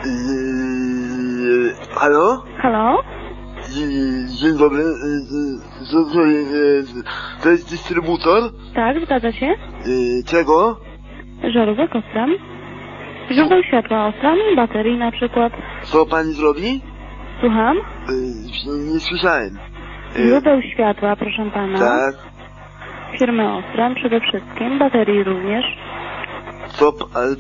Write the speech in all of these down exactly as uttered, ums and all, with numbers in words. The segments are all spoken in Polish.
Yy, halo? Halo? Dzień, dzień dobry. Yy, co, co, yy, to jest dystrybutor? Tak, zgadza się. Yy, czego? Żarówek Osram. Źródeł światła Osram, baterii na przykład. Co pani zrobi? Słucham? Yy, nie słyszałem. Yy, Źródeł światła, proszę pana. tak. Firmy Osram przede wszystkim, baterii również. Co, p- ale...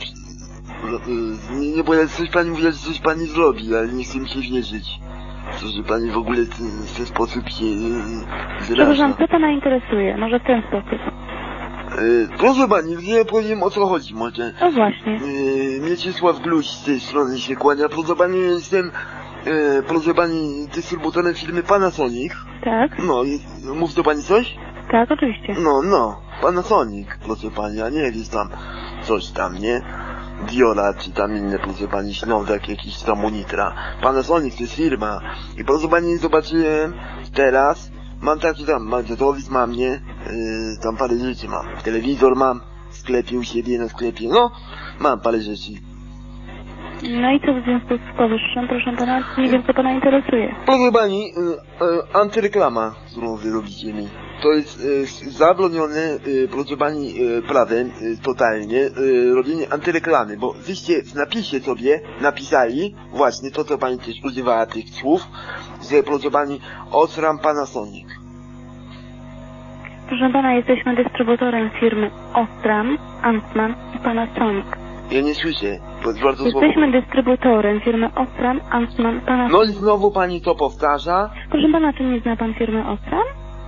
Yy, nie, nie, bo ja coś pani mówi, że coś pani zrobi, ale nie chcę mi się wierzyć. To, że pani w ogóle w ten, w ten sposób się yy, Przepraszam, wyraża. co pana interesuje? Może w ten sposób. Yy, proszę pani, nie powiem o co chodzi może. No właśnie. Yy, Mieczysław Gluś z tej strony się kłania. Proszę pani, jestem, yy, proszę pani, dystrybutorem firmy Panasonic. Tak? No, i, mów do pani coś? Tak, oczywiście. No, no, Panasonic, proszę pani, a nie jest tam coś tam, nie? Diora, czy tam inne, proszę pani, Ślązak, jakiś tam Unitra. Panasonic to jest firma. I proszę pani, zobaczyłem teraz, mam taki tam magnetowid, mam, nie? Yy, tam parę rzeczy mam. Telewizor mam w sklepie u siebie, na sklepie, no, mam parę rzeczy. No i co w związku z powyższym, proszę pana, nie wiem co pana interesuje. Proszę pani, y, y, antyreklama, którą wy robicie mi. To jest y, zabronione, y, proszę pani, y, prawem, y, totalnie, y, robienie antyreklamy, bo wyście w napisie sobie napisali, właśnie to, co pani też używała tych słów, że, proszę pani, Osram Panasonic. Proszę pana, jesteśmy dystrybutorem firmy Osram, Huntsman i Panasonic. Ja nie słyszę, bo jest bardzo słabo. Jesteśmy dystrybutorem firmy Osram, Huntsman, Panasonic. No i znowu pani to powtarza. Proszę pana, czy nie zna pan firmy Osram?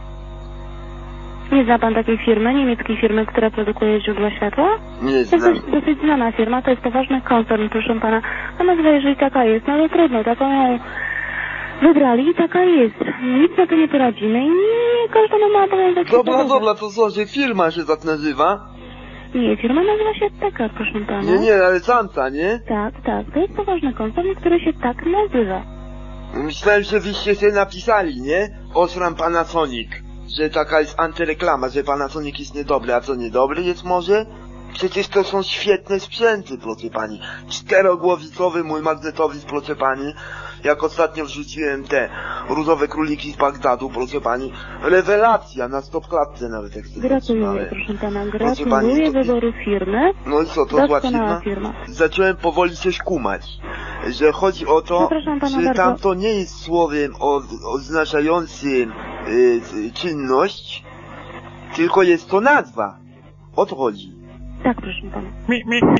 Nie zna pan takiej firmy, niemieckiej firmy, która produkuje źródła światła? Nie To jest znam. dosyć, dosyć znana firma, to jest poważny koncern, proszę pana. A nazwa, jeżeli taka jest, no ale trudno, taką ją wybrali i taka jest. Nic na to nie poradzimy i nie każdemu ma obowiązek się Dobra, podobać. dobra, to co, że firma się tak nazywa? Nie, firma nazywa się taka, proszę pana. Nie, nie, ale tamta, nie? Tak, tak, to jest poważny koncern, który się tak nazywa. Myślałem, że wyście sobie napisali, nie? Osram Panasonic. Że taka jest antyreklama, że Panasonic jest niedobry, a co niedobry jest może? Przecież to są świetne sprzęty, proszę pani. Czterogłowicowy mój magnetowid, proszę pani. Jak ostatnio wrzuciłem te różowe króliki z Bagdadu, proszę pani. Rewelacja, na stopklatce nawet jak sobie Gratuluję, zatrzymałem. proszę pana, Proszę pani, gratuluję to- wyboru firmy. No i co, to zła Doskonała firma? firma. Zacząłem powoli coś kumać, że chodzi o to, Przepraszam pana że bardzo. tamto nie jest słowem o, oznaczającym y, czynność, tylko jest to nazwa. O to chodzi. Tak, proszę pana.